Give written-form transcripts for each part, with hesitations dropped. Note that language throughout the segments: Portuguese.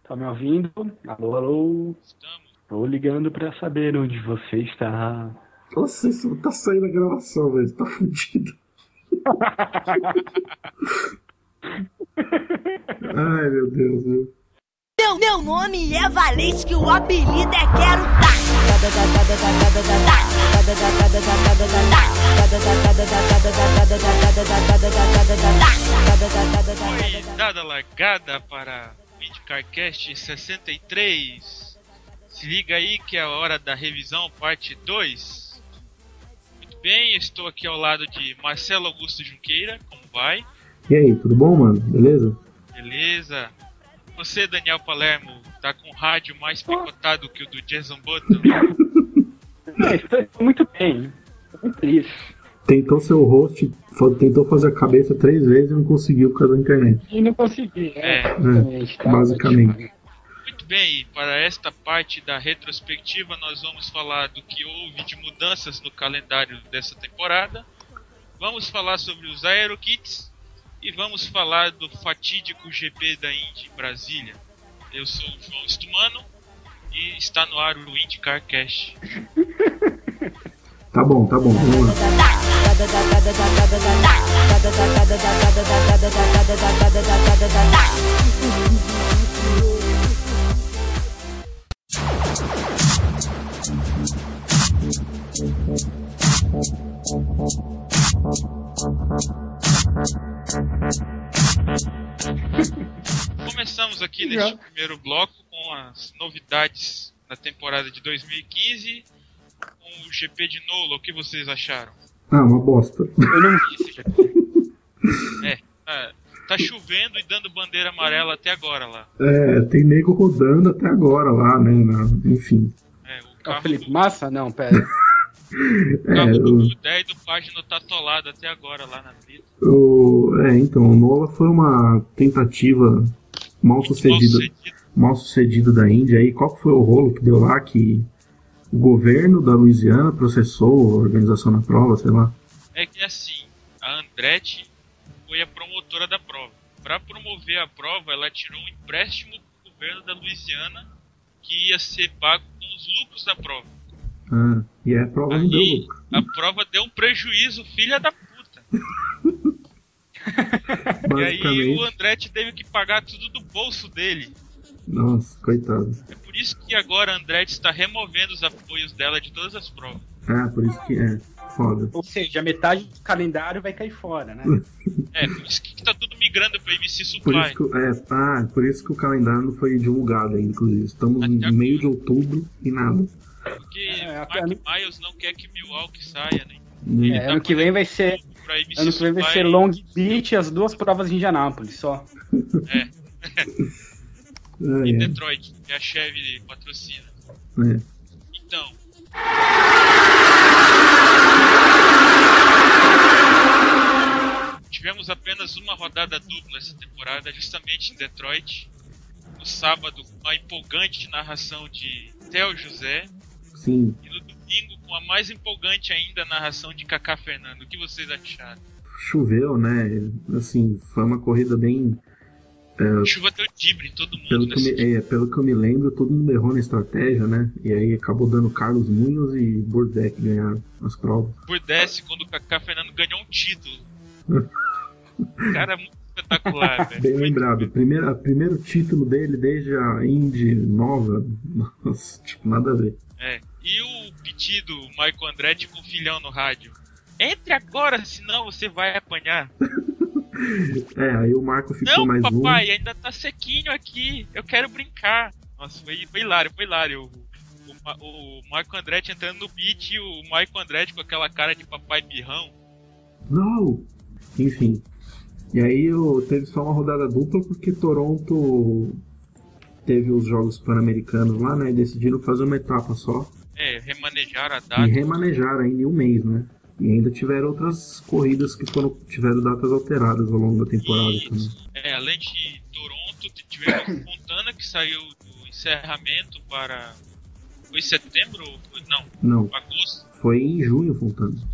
Tá me ouvindo? Alô, alô. Estamos. Tô ligando pra saber onde você está. Nossa, isso não tá saindo a gravação, velho. Tá fudido. Ai, meu Deus, meu. Meu nome é Valente, o apelido é Quero Dar. Foi dada a largada para o IndyCarCast 63. Se liga aí que é a hora da revisão, parte 2. Muito bem, estou aqui ao lado de Marcelo Augusto Junqueira. Como vai? E aí, tudo bom, mano? Beleza? Beleza. Você, Daniel Palermo, tá com o rádio mais picotado que o do Jason Button. Estou muito bem. Tô muito feliz. Tentou ser o host, tentou fazer a cabeça 3 vezes e não conseguiu por causa da internet. E não consegui, né? Basicamente. Muito bem, e para esta parte da retrospectiva nós vamos falar do que houve de mudanças no calendário dessa temporada. Vamos falar sobre os AeroKits e vamos falar do fatídico GP da Indy Brasília. Eu sou o João Stumano e está no ar o IndyCarCast. Tá bom, vamos lá. Começamos aqui neste primeiro bloco com as novidades da temporada de 2015 com o GP de Nola. O que vocês acharam? Ah, uma bosta. Eu não vi esse GP. Tá chovendo e dando bandeira amarela até agora lá. Tem nego rodando até agora lá, né? Enfim. O É carro o Felipe do, Massa? Não, pera. o carro do Budé e do Pagino tá atolado até agora lá na brita. Então, o Nola foi uma tentativa mal sucedida da Índia. Aí, qual que foi o rolo que deu lá que o governo da Louisiana processou a organização da prova, sei lá? É que assim, a Andretti foi a promotora da prova. Para promover a prova, ela tirou um empréstimo do governo da Louisiana que ia ser pago com os lucros da prova. E a prova não deu lucro. A prova deu um prejuízo, filha da puta. E aí o Andretti teve que pagar tudo do bolso dele. Nossa, coitado. É por isso que agora a Andretti está removendo os apoios dela de todas as provas. Por isso que foda. Ou seja, a metade do calendário vai cair fora, né? Por isso que tá tudo migrando para ABC Supply. Por isso que o calendário não foi divulgado ainda, inclusive. Estamos no meio de outubro e nada. Porque Mark Miles não quer que Milwaukee saia, né? Ano que vem vai ser Long Beach e as 2 provas em Indianápolis, só. E Detroit, que a Chevy patrocina. Então. Tivemos apenas uma rodada dupla essa temporada, justamente em Detroit. No sábado, com a empolgante narração de Theo José. Sim. E no domingo, com a mais empolgante ainda, a narração de Kaká Fernando. O que vocês acharam? Choveu, né? Assim, foi uma corrida bem... Chuva deu dibre em todo mundo. Pelo que eu me lembro, todo mundo errou na estratégia, né? E aí acabou dando Carlos Munoz e Burdek ganharam as provas. Burdek, quando o Kaká Fernando ganhou um título. Cara, muito espetacular, velho. Bem lembrado. Primeiro título dele desde a Indy nova. Nossa, nada a ver. E o pedido, Michael Andretti com o filhão no rádio. Entre agora, senão você vai apanhar. Aí o Marco ficou mais Não, papai, ainda tá sequinho aqui. Eu quero brincar. Nossa, foi hilário, foi hilário. O Michael Andretti entrando no beat e o Michael Andretti com aquela cara de papai birrão. Não! Enfim. E aí teve só uma rodada dupla porque Toronto teve os Jogos Pan-Americanos lá, né? E decidiram fazer uma etapa só. Remanejaram a data. E remanejaram ainda em um mês, né? E ainda tiveram outras corridas que tiveram datas alteradas ao longo da temporada também. Além de Toronto, tivemos Fontana que saiu do encerramento para... Foi em setembro? Não. Não. Agosto. Foi em junho, Fontana.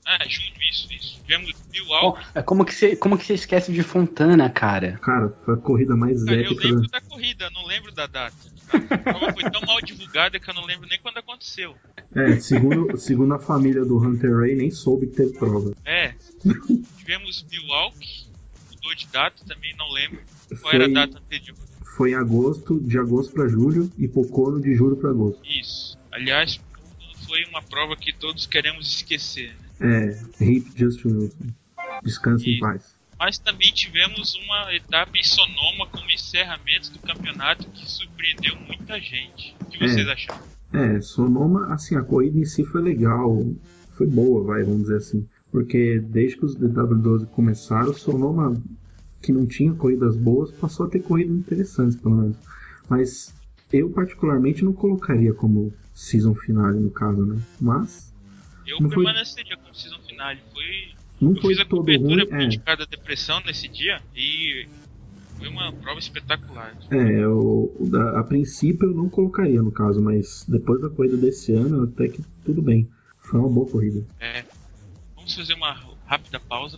Isso. Tivemos Bill Walk. Como que você esquece de Fontana, cara? Cara, foi a corrida mais Cara, eu épica. lembro da corrida, não lembro da data. A prova foi tão mal divulgada que eu não lembro nem quando aconteceu. Segundo a família do Hunter Ray, nem soube que teve prova. Tivemos Bill Walk, mudou de data, também não lembro. Qual era a data anterior? Foi em agosto, de agosto pra julho, e Pocono de julho pra agosto. Isso. Aliás, foi uma prova que todos queremos esquecer. Hip Justin Wilson. Descanse em paz. Mas também tivemos uma etapa em Sonoma como encerramento do campeonato que surpreendeu muita gente. O que vocês acharam? Sonoma, assim, a corrida em si foi legal. Foi boa, vamos dizer assim. Porque desde que os DW12 começaram, Sonoma, que não tinha corridas boas, passou a ter corridas interessantes, pelo menos. Mas eu, particularmente, não colocaria como season finale, no caso, né? Mas... Eu permaneceria como season finale. Eu fiz a cobertura política da depressão nesse dia e foi uma prova espetacular. A princípio eu não colocaria, no caso, mas depois da corrida desse ano, até que tudo bem. Foi uma boa corrida. Vamos fazer uma rápida pausa.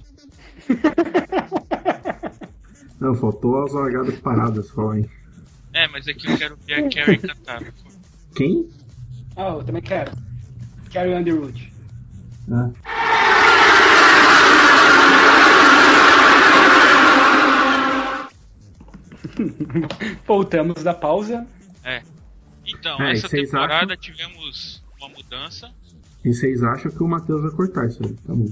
Não, faltou as largadas paradas só, hein? Mas aqui eu quero ver a Carrie cantar. Quem? Eu também quero. Carrie Underwood. Voltamos da pausa. Então, essa temporada tivemos uma mudança. E vocês acham que o Matheus vai cortar isso aí? Tá bom.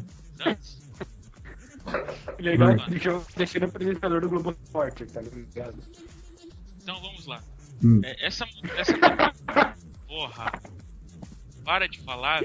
Legal, deixei no apresentador do Globo Esporte, tá ligado? Então vamos lá. Essa temporada... Porra. Para de falar.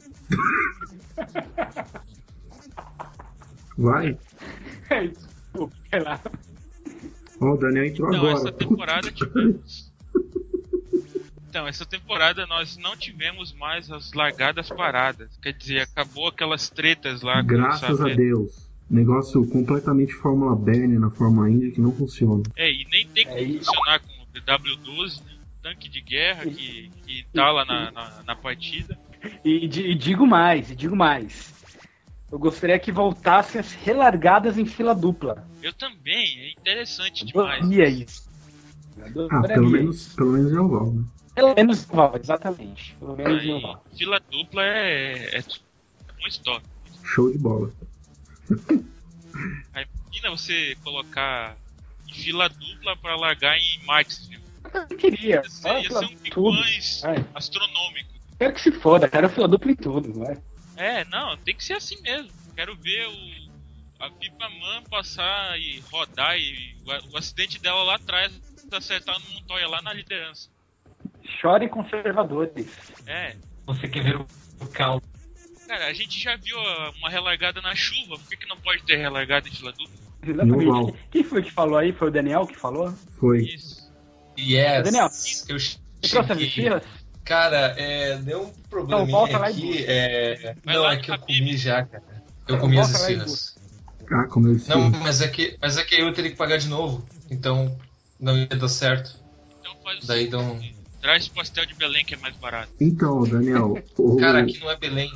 Vai. Desculpa, sei lá. O Daniel entrou agora. Essa temporada tivemos... essa temporada nós não tivemos mais as largadas paradas. Quer dizer, acabou aquelas tretas lá. Graças a Deus. Negócio completamente Fórmula Bernie na Fórmula Indy que não funciona. E nem tem como funcionar com o BW12, né? Tanque de guerra que tá lá na partida. E digo mais. Eu gostaria que voltassem as relargadas em fila dupla. Eu também, é interessante demais. Isso. Pelo menos é oval, né? Pelo menos oval, exatamente. Pelo menos oval. Fila dupla é um stop. Show de bola. Imagina você colocar em fila dupla para largar em Martinsville. Eu queria. Ia ser um pico mais astronômico. Quero que se foda, quero fila dupla em tudo, vai. Não, tem que ser assim mesmo. Quero ver a Pipa Man passar e rodar e o acidente dela lá atrás acertar no Montoya lá na liderança. Chorem conservadores. Você quer ver o caldo? Cara, a gente já viu uma relargada na chuva, por que não pode ter relargada em fila dupla? Exatamente. Quem foi que falou aí? Foi o Daniel que falou? Foi. Isso. Daniel, eu você trouxe as esfirras? Cara, deu um probleminha aqui. Não, é que eu comi já, cara. Eu comi as esfirras. Comeu esfirras. Não, mas é que eu teria que pagar de novo. Então não ia dar certo. Então faz Daí dá um... Traz pastel de Belém que é mais barato. Então, Daniel. Cara, aqui não é Belém.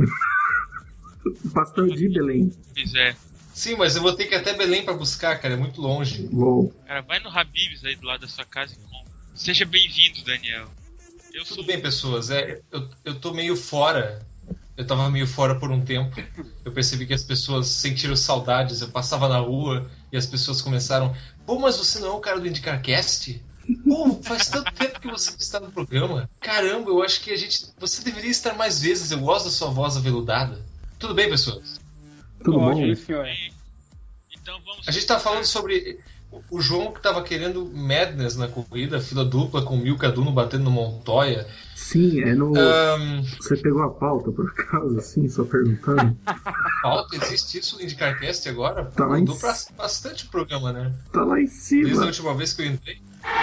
Pastel de Belém. Pois é. Sim, mas eu vou ter que ir até Belém pra buscar, cara. É muito longe. Uou. Cara, vai no Habib's aí do lado da sua casa e compra. Seja bem-vindo, Daniel. Tudo bem, pessoas. Eu tô meio fora. Eu tava meio fora por um tempo. Eu percebi que as pessoas sentiram saudades. Eu passava na rua e as pessoas começaram... Pô, mas você não é o cara do IndyCarCast? Pô, faz tanto tempo que você está no programa. Caramba, eu acho que você deveria estar mais vezes. Eu gosto da sua voz aveludada. Tudo bem, pessoas? Tudo bom? Senhor. Então vamos... A gente tá falando sobre o João que tava querendo madness na corrida, fila dupla com o Milka Duno batendo no Montoya. Sim, Você pegou a pauta por acaso, assim, só perguntando? Pauta? Existe isso no IndyCarCast agora? Tá lá mudou bastante o programa, né? Tá lá em cima. Desde a última vez que eu entrei.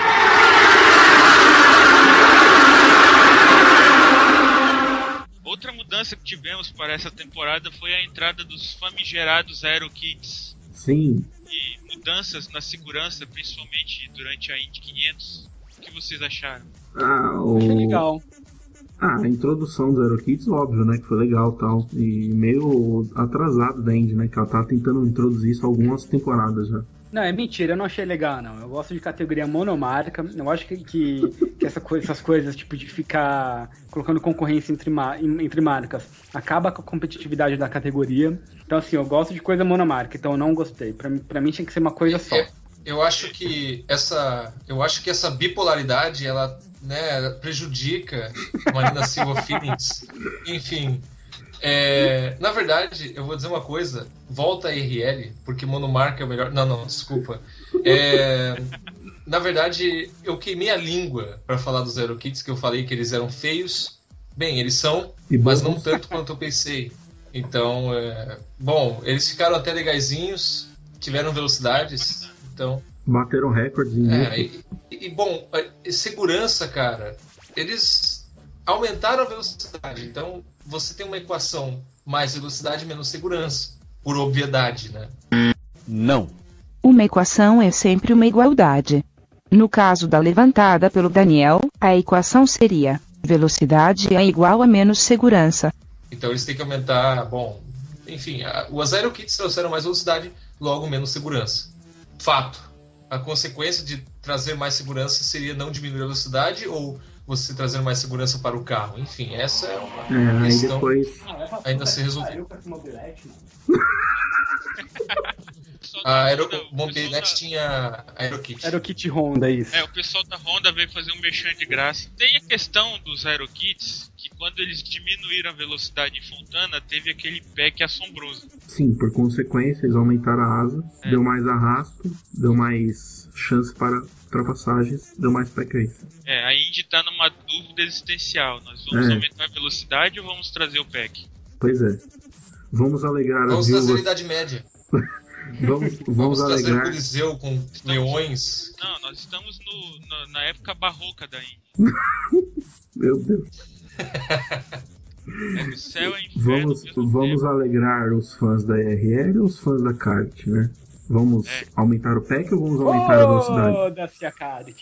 Outra mudança que tivemos para essa temporada foi a entrada dos famigerados AeroKits. Sim. E mudanças na segurança, principalmente durante a Indy 500. O que vocês acharam? Achei legal. A introdução dos Zero Kits, óbvio, né? Que foi legal e tal. E meio atrasado da Indy, né? Que ela tá tentando introduzir isso há algumas temporadas já. Não, é mentira, eu não achei legal, não. Eu gosto de categoria monomarca. Eu acho que essas coisas, tipo, de ficar colocando concorrência entre marcas, acaba com a competitividade da categoria. Então, assim, eu gosto de coisa monomarca, então eu não gostei. Pra mim tinha que ser uma coisa só. Eu acho que essa bipolaridade, ela, né, prejudica Marina Silva Feelings. Enfim, na verdade, eu vou dizer uma coisa. Volta a RL, porque monomarca é o melhor. Não, desculpa. Na verdade, eu queimei a língua para falar dos Zero Kits, que eu falei que eles eram feios. Bem, eles são, mas não tanto quanto eu pensei. Então, bom, eles ficaram até legaizinhos, tiveram velocidades. Então, bateram recordes em bom, segurança, cara, eles aumentaram a velocidade. Então, você tem uma equação mais velocidade menos segurança, por obviedade, né? Não. Uma equação é sempre uma igualdade. No caso da levantada pelo Daniel, a equação seria: velocidade é igual a menos segurança. Então eles têm que aumentar, bom, enfim, os Zero Kits trouxeram mais velocidade, logo menos segurança. Fato. A consequência de trazer mais segurança seria não diminuir a velocidade ou você trazer mais segurança para o carro. Enfim, essa é uma questão ainda a ser resolvida. A Mobilnet tinha AeroKit. AeroKit Honda, isso. O pessoal da Honda veio fazer um merchan de graça. Tem a questão dos AeroKits, que quando eles diminuíram a velocidade em Fontana, teve aquele pack assombroso. Sim, por consequência, eles aumentaram a asa, deu mais arrasto, deu mais chance para ultrapassagens, deu mais pack race. A Indy tá numa dúvida existencial. Nós vamos aumentar a velocidade ou vamos trazer o pack? Pois é. Vamos alegrar vamos trazer a Idade Média. Vamos trazer alegrar... o Coliseu com leões. Não, nós estamos na época barroca da Indy. Meu Deus. O céu é inferno. Vamos alegrar os fãs da IRL ou os fãs da kart, né? Vamos aumentar o pack ou vamos aumentar a velocidade? Foda-se a kart.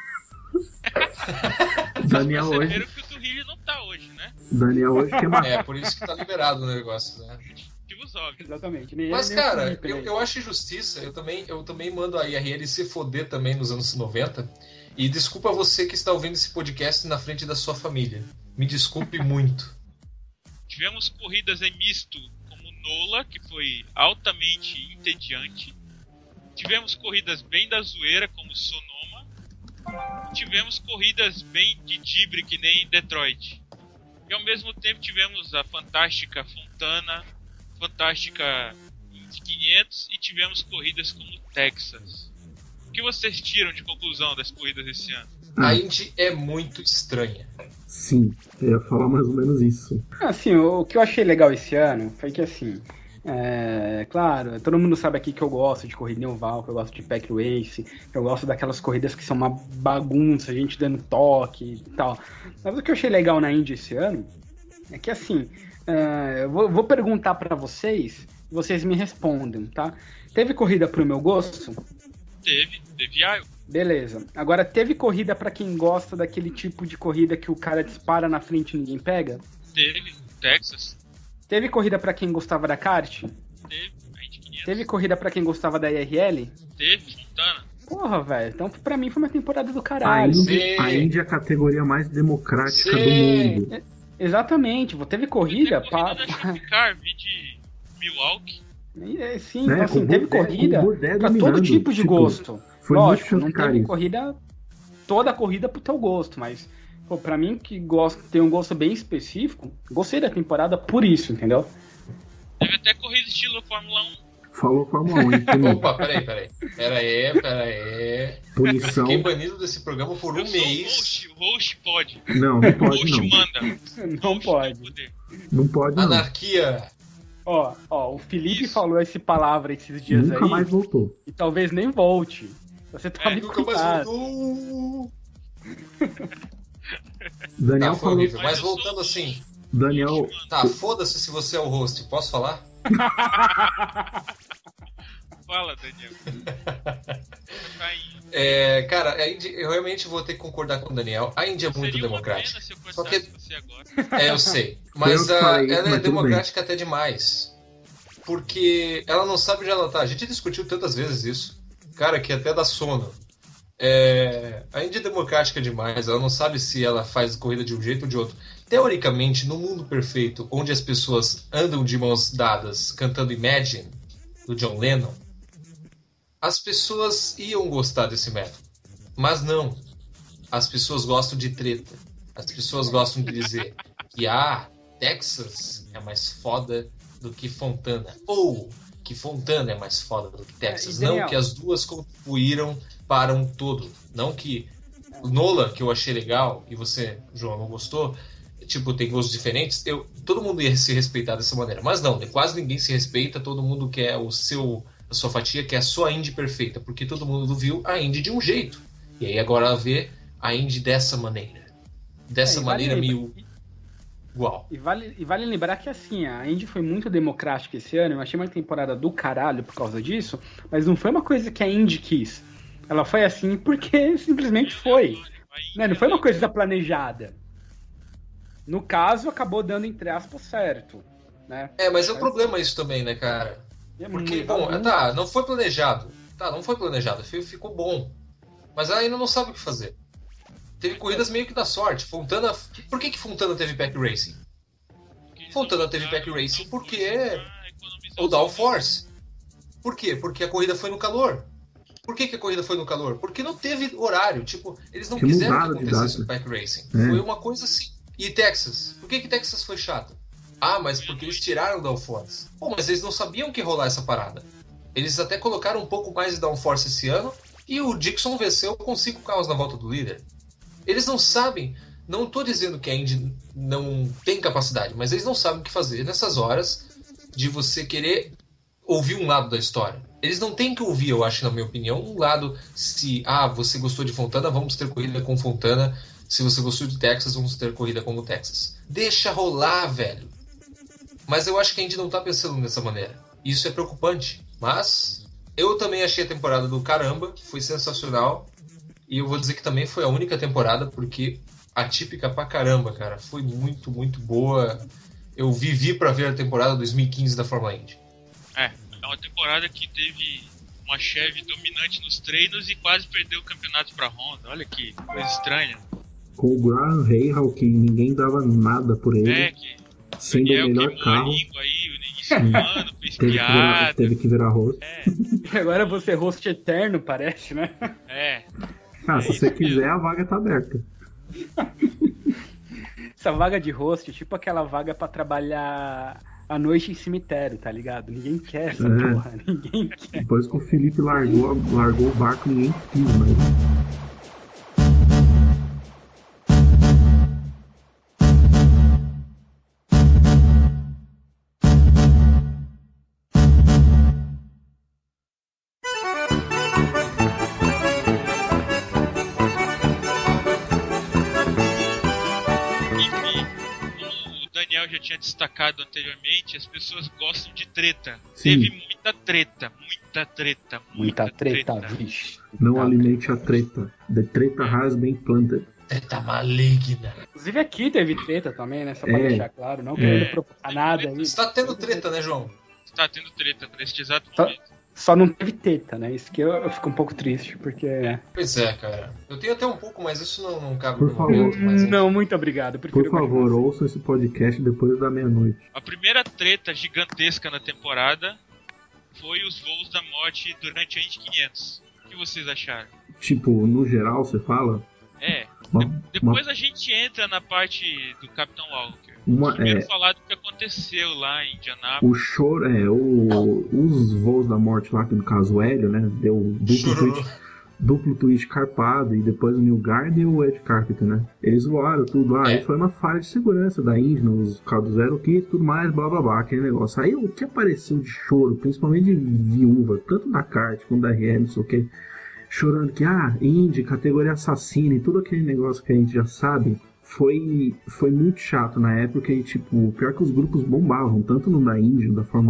Daniel Vocês hoje... perceberam que o Turrilho não tá hoje, né? Daniel hoje quer matar. Por isso que tá liberado o negócio, né? Exatamente. Mas, cara, eu acho injustiça. Eu também mando a IRL se foder também nos anos 90. E desculpa você que está ouvindo esse podcast na frente da sua família. Me desculpe muito. Tivemos corridas em misto, como Nola, que foi altamente entediante. Tivemos corridas bem da zoeira, como Sonoma. Tivemos corridas bem de dibre, que nem Detroit. E ao mesmo tempo tivemos a fantástica Fontana, fantástica Indy 500 e tivemos corridas como Texas. O que vocês tiram de conclusão das corridas esse ano? A Indy é muito estranha. Sim, eu ia falar mais ou menos isso. Assim, o que eu achei legal esse ano foi que, assim, claro, todo mundo sabe aqui que eu gosto de corrida em oval, que eu gosto de pack race, que eu gosto daquelas corridas que são uma bagunça, a gente dando toque e tal. Mas o que eu achei legal na Indy esse ano é que, assim, eu vou perguntar pra vocês e vocês me respondem, tá? Teve corrida pro meu gosto? Teve Iowa. Beleza. Agora, teve corrida pra quem gosta daquele tipo de corrida que o cara dispara na frente e ninguém pega? Teve Texas. Teve corrida pra quem gostava da kart? Teve a Indy 500. Teve corrida pra quem gostava da IRL? Teve Fontana. Porra, velho. Então, pra mim, foi uma temporada do caralho. A Indy é a categoria mais democrática do mundo. Exatamente. Teve corrida pra... de Milwaukee. Sim, então, assim, teve corrida pra todo tipo de gosto. Lógico, não teve corrida, toda a corrida pro teu gosto, mas pô, pra mim que tem um gosto bem específico, gostei da temporada por isso, entendeu? Teve até corrida estilo Fórmula 1. Falou Fórmula 1. Opa, peraí. Punição. Eu fiquei banido desse programa por um mês. O host pode. Não pode não. O host não. manda. Não pode. Não pode não. Anarquia. Ó, o Felipe falou essa palavra esses dias Nunca aí. Nunca mais voltou. E talvez nem volte. Você tá me nunca mais voltou. Daniel foi falou... horrível, mas voltando assim... Daniel... Tá, foda-se se você é o host. Posso falar? Fala, Daniel. Tá indo. Cara, a Indy, eu realmente vou ter que concordar com o Daniel. A Indy é muito Seria democrática. Uma pena se eu Só que você agora. eu sei. Mas eu que falei isso, ela é mas tudo democrática até demais. Porque ela não sabe onde ela tá. A gente discutiu tantas vezes isso. Cara, que até dá sono. A Indy é democrática demais. Ela não sabe se ela faz corrida de um jeito ou de outro. Teoricamente, no mundo perfeito, onde as pessoas andam de mãos dadas cantando Imagine, do John Lennon, as pessoas iam gostar desse método. Mas não. As pessoas gostam de treta. As pessoas gostam de dizer que Texas é mais foda do que Fontana. Ou que Fontana é mais foda do que Texas. Não que as duas contribuíram para um todo. Não que o Nola, que eu achei legal, e você, João, não gostou, tipo, tem gostos diferentes, todo mundo ia se respeitar dessa maneira. Mas não, quase ninguém se respeita, todo mundo quer a sua fatia, quer a sua Indy perfeita, porque todo mundo viu a Indy de um jeito. E aí agora ela vê a Indy dessa maneira. Dessa maneira meio igual. E vale lembrar que assim, a Indy foi muito democrática esse ano, eu achei uma temporada do caralho por causa disso, mas não foi uma coisa que a Indy quis. Ela foi assim porque simplesmente foi. Né? Não foi uma coisa planejada. No caso, acabou dando entre aspas certo. Né? Mas é um problema isso também, né, cara? Porque, não foi planejado. Não foi planejado, ficou bom. Mas ela ainda não sabe o que fazer. Teve corridas meio que da sorte. Fontana. Por que Fontana teve Pack Racing? Fontana teve Pack Racing porque. O Downforce. Por quê? Porque a corrida foi no calor. Por que a corrida foi no calor? Porque não teve horário. Tipo, eles não quiseram que acontecesse o Pack Racing. Foi uma coisa assim. E Texas? Por que Texas foi chato? Mas porque eles tiraram o Downforce. Mas eles não sabiam que ia rolar essa parada. Eles até colocaram um pouco mais de Downforce esse ano. E o Dixon venceu com 5 carros na volta do líder. Eles não sabem, não estou dizendo que a Indy não tem capacidade, mas eles não sabem o que fazer nessas horas de você querer ouvir um lado da história. Eles não têm que ouvir, eu acho, na minha opinião, um lado se, você gostou de Fontana, vamos ter corrida com Fontana. Se você gostou de Texas, vamos ter corrida como Texas. Deixa rolar, velho. Mas eu acho que a Indy não está pensando dessa maneira. Isso é preocupante, mas eu também achei a temporada do caramba, foi sensacional. E eu vou dizer que também foi a única temporada, porque atípica pra caramba, cara. Foi muito, muito boa. Eu vivi pra ver a temporada 2015 da Fórmula Indy. É uma temporada que teve uma Chevy dominante nos treinos e quase perdeu o campeonato pra Honda. Olha que coisa estranha. Com o Graham Rahal, que ninguém dava nada por ele. Sendo o melhor carro. Aí, no início do ano, fez piada. Teve que virar host. E agora você é host eterno, parece, né? Se você quiser, a vaga tá aberta. Essa vaga de host, tipo aquela vaga pra trabalhar à noite em cemitério, tá ligado? Ninguém quer essa porra, ninguém quer. Depois que o Felipe largou o barco, ninguém quis mais. Já tinha destacado anteriormente, as pessoas gostam de treta. Sim. Teve muita treta. Vixe. Não alimente a treta. The treta has been planted. Treta maligna. Inclusive aqui teve treta também, né? Só pra deixar claro, não querendo provocar nada aí. Você tá tendo treta, né, João? Tá tendo treta nesse exato momento. Só não teve teta, né? Isso que eu fico um pouco triste, porque... Pois é, cara. Eu tenho até um pouco, mas isso não cabe no momento. Mas não, muito obrigado. Por favor, ouçam esse podcast depois da meia-noite. A primeira treta gigantesca na temporada foi os voos da morte durante a Indy 500. O que vocês acharam? Tipo, no geral, você fala? Depois a gente entra na parte do Capitão Walker. Primeiro falar do que aconteceu lá em Indianápolis. O choro, os voos da morte lá, que no caso o Hélio, né, deu duplo tweet carpado, e depois o Neil Gardner e o Ed Carpenter, né, eles voaram tudo lá, e foi uma falha de segurança da Indy, nos carros zero kit e tudo mais, blá blá blá, aquele negócio. Aí o que apareceu de choro, principalmente de viúva, tanto da kart quanto da RM, não sei o que, chorando que, Indy, categoria assassina e tudo aquele negócio que a gente já sabe, foi muito chato na época. E tipo, pior que os grupos bombavam, tanto no da Indy, da Fórmula 1,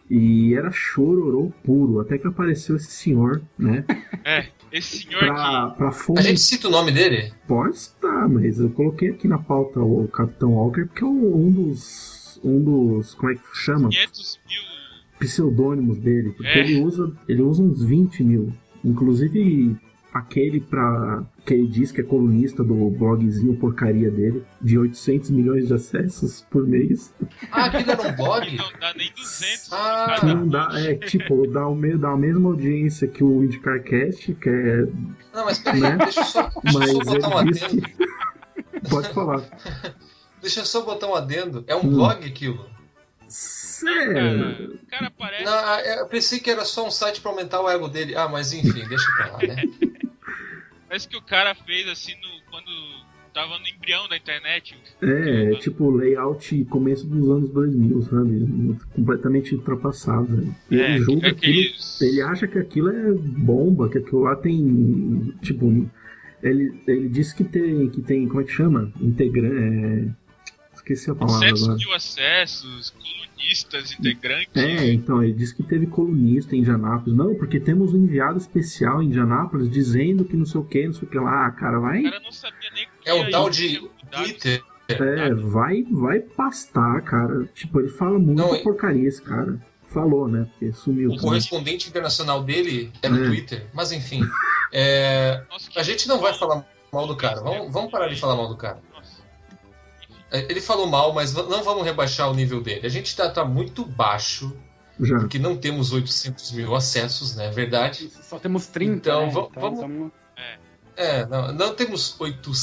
E era chororô puro, até que apareceu esse senhor, né? Esse senhor pra A gente cita o nome dele? Pode estar, mas eu coloquei aqui na pauta o Capitão Walker, porque é um dos. Como é que chama? 500 mil. Pseudônimos dele. Porque ele usa uns 20 mil. Inclusive aquele que ele diz que é colunista do blogzinho porcaria dele, de 800 milhões de acessos por mês. Aquilo era um blog? Que não dá nem 200. Que não dá, tipo, dá a mesma audiência que o IndyCarCast, que é... Não, mas peraí, né? deixa eu só botar um adendo. Pode falar. Deixa eu só botar um adendo. É um blog aquilo? Sério? O cara parece... Não, eu pensei que era só um site pra aumentar o ego dele. Ah, mas enfim, deixa pra lá, né? Parece que o cara fez assim quando tava no embrião da internet. Tipo layout começo dos anos 2000, sabe? Completamente ultrapassado. Né? Ele julga aquilo, ele acha que aquilo é bomba, que aquilo lá tem... Tipo, ele disse que tem como é que chama? Esqueci a palavra agora. 7 mil acessos, colunistas, integrantes. Então, ele disse que teve colunista em Indianápolis. Não, porque temos um enviado especial em Indianápolis dizendo que não sei o que lá. Cara, vai... O cara não sabia nem o que é o tal de Twitter. Vai pastar, cara. Tipo, ele fala muita porcaria, esse cara. Falou, né? Porque sumiu. O correspondente internacional dele era o Twitter. Mas enfim, a gente não vai falar mal do cara. Vamos parar de falar mal do cara. Ele falou mal, mas não vamos rebaixar o nível dele. A gente tá muito baixo, porque não temos 800 mil acessos, né? Verdade. Só temos 30, então, né? Vamos... não temos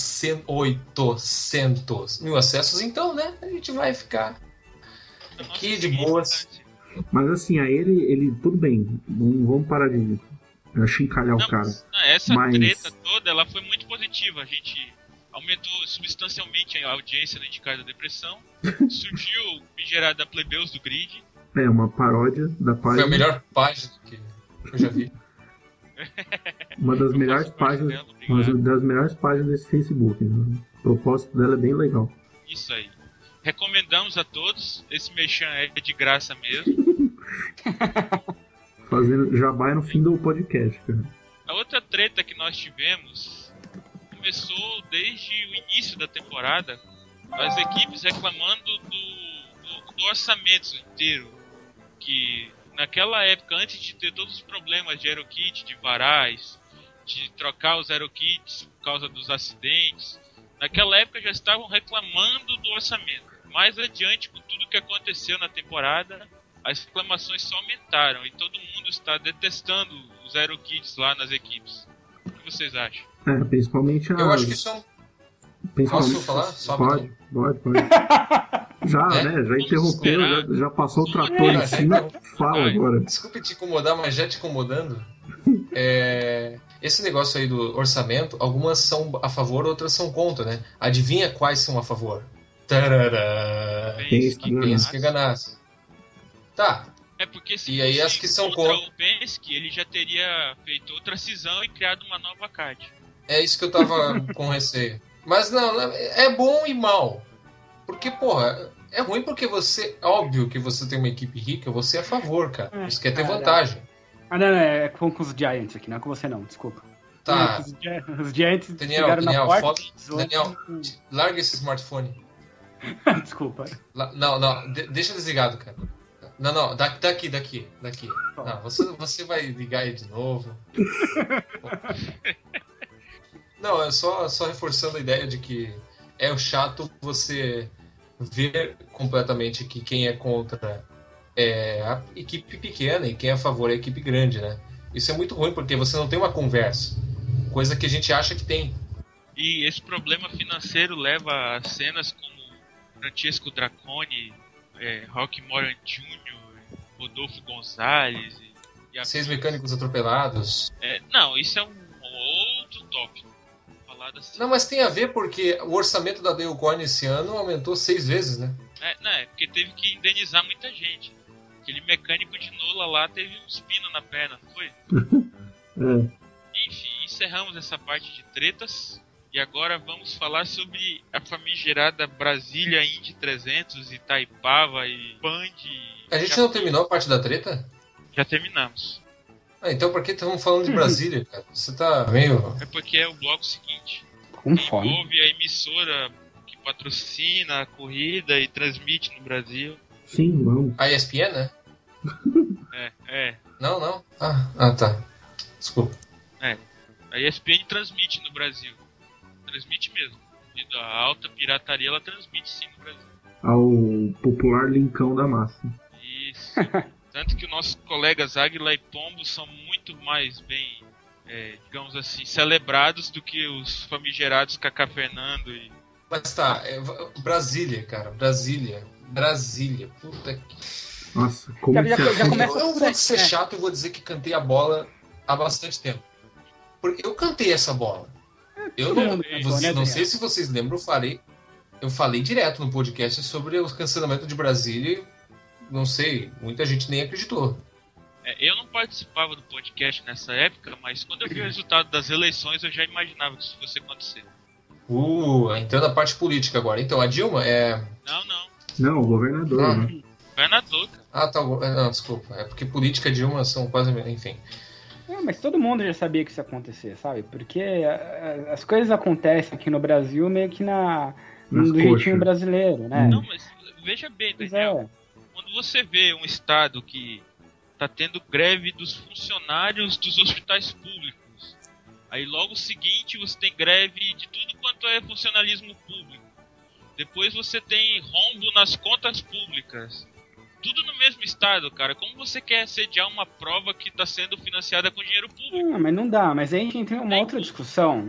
800 mil acessos, então, né? A gente vai ficar aqui de boas. Mas assim, aí ele tudo bem, não vamos parar de achincalhar o cara. Essa treta toda, ela foi muito positiva. A gente aumentou substancialmente a audiência da Indicada da Depressão. Surgiu o Migerado da Plebeus do Grid. Uma paródia da página. Foi a melhor página que eu já vi. Uma das melhores páginas. Uma das melhores páginas desse Facebook. Né? O propósito dela é bem legal. Isso aí. Recomendamos a todos. Esse merchan é de graça mesmo. Fazendo jabá no fim do podcast, cara. A outra treta que nós tivemos começou desde o início da temporada, as equipes reclamando do orçamento inteiro, que naquela época, antes de ter todos os problemas de AeroKit, de varais, de trocar os AeroKits por causa dos acidentes, naquela época já estavam reclamando do orçamento. Mais adiante, com tudo que aconteceu na temporada, as reclamações só aumentaram e todo mundo está detestando os AeroKits lá nas equipes. O que vocês acham? Principalmente eu acho que são... Posso falar? Pode. Já, né? Já interrompeu, já passou o trator em cima. Fala agora. Desculpe te incomodar, mas já te incomodando. Esse negócio aí do orçamento, algumas são a favor, outras são contra, né? Adivinha quais são a favor? Tarará. Penske Ganassi. Tá. Porque se e aí as que são contra o Penske, ele já teria feito outra cisão e criado uma nova kart. É isso que eu tava com receio. Mas não, é bom e mal. Porque, porra, é ruim porque você... Óbvio que você tem uma equipe rica, você é a favor, cara. Você quer ter vantagem. Não, é com os Giants aqui, não é com você não, desculpa. Tá. Os Giants Daniel, na porta... Daniel, larga esse smartphone. Desculpa. Não, deixa desligado, cara. Não, daqui. Não, você vai ligar aí de novo. Não, é só reforçando a ideia de que é chato você ver completamente que quem é contra é a equipe pequena e quem é a favor é a equipe grande, né? Isso é muito ruim porque você não tem uma conversa, coisa que a gente acha que tem. E esse problema financeiro leva a cenas como Francesco Draconi, Rocky Moran Jr., Rodolfo Gonzalez e 6 mecânicos atropelados. Não, isso é um outro tópico. Assim. Não, mas tem a ver porque o orçamento da Dale Coyne esse ano aumentou 6 vezes, né? Porque teve que indenizar muita gente. Aquele mecânico de Nola lá teve um espino na perna, não foi? Enfim, encerramos essa parte de tretas E agora vamos falar sobre a famigerada Brasília Indy 300, Itaipava e Band. A gente não terminou a parte da treta? Já terminamos. Então por que estamos falando de Brasília, cara? Você tá meio... É porque é o bloco seguinte. Com fome. Envolve a emissora que patrocina a corrida e transmite no Brasil. Sim, vamos. A ESPN, né? É. Não. Ah, tá. Desculpa. A ESPN transmite no Brasil. Transmite mesmo. Devido à alta pirataria, ela transmite sim no Brasil. Ao popular linkão da massa. Isso. Tanto que os nossos colegas Águila e Pombo são muito mais bem, digamos assim, celebrados do que os famigerados Cacá Fernando e... Mas tá, Brasília, cara. Brasília. Puta que... Nossa, como Já começa Eu vou ser chato e vou dizer que cantei a bola há bastante tempo. Porque eu cantei essa bola. Eu não sei se vocês lembram, eu falei direto no podcast sobre o cancelamento de Brasília e, não sei, muita gente nem acreditou. Eu não participava do podcast nessa época, mas quando eu vi o resultado das eleições eu já imaginava que isso fosse acontecer. Entrando na parte política agora. Então, a Dilma é... Não, o governador, né? Governador, cara. Ah, tá. Não, desculpa. É porque política e Dilma são quase... Enfim. Mas todo mundo já sabia que isso ia acontecer, sabe? Porque as coisas acontecem aqui no Brasil meio que do jeitinho brasileiro, né? Não, mas veja bem, Daniel. Quando você vê um estado que tá tendo greve dos funcionários dos hospitais públicos, aí logo seguinte você tem greve de tudo quanto é funcionalismo público. Depois você tem rombo nas contas públicas. Tudo no mesmo estado, cara. Como você quer sediar uma prova que está sendo financiada com dinheiro público? Não, mas não dá. Mas aí a gente entra em uma outra discussão.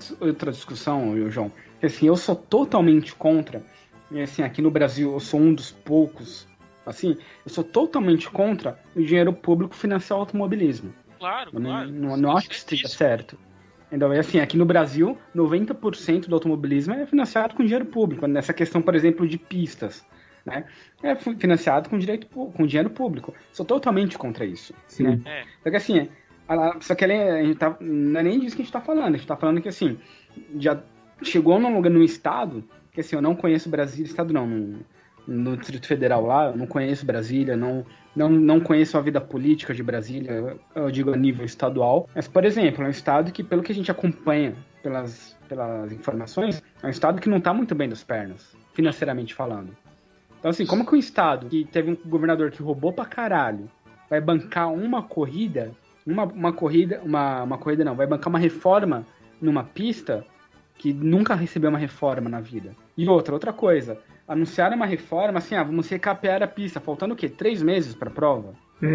João. Que assim, eu sou totalmente contra. E assim, aqui no Brasil eu sou um dos poucos. Assim, eu sou totalmente contra o dinheiro público financiar o automobilismo. Claro. Não acho que isso esteja certo. Então, assim, aqui no Brasil, 90% do automobilismo é financiado com dinheiro público. Nessa questão, por exemplo, de pistas. Né? É financiado com dinheiro público. Sou totalmente contra isso. Sim. Né? Porque assim, só que a gente não é nem disso que a gente tá falando. A gente tá falando que assim, já chegou num estado que assim, eu não conheço Brasília, estado não, no Distrito Federal lá, eu não conheço Brasília, não conheço a vida política de Brasília, eu digo a nível estadual. Mas, por exemplo, é um estado que, pelo que a gente acompanha pelas informações, é um estado que não tá muito bem das pernas, financeiramente falando. Então, assim, como que um estado que teve um governador que roubou pra caralho vai bancar uma corrida, vai bancar uma reforma numa pista que nunca recebeu uma reforma na vida? E outra coisa, anunciaram uma reforma, assim, vamos recapear a pista, faltando o quê? 3 meses pra prova?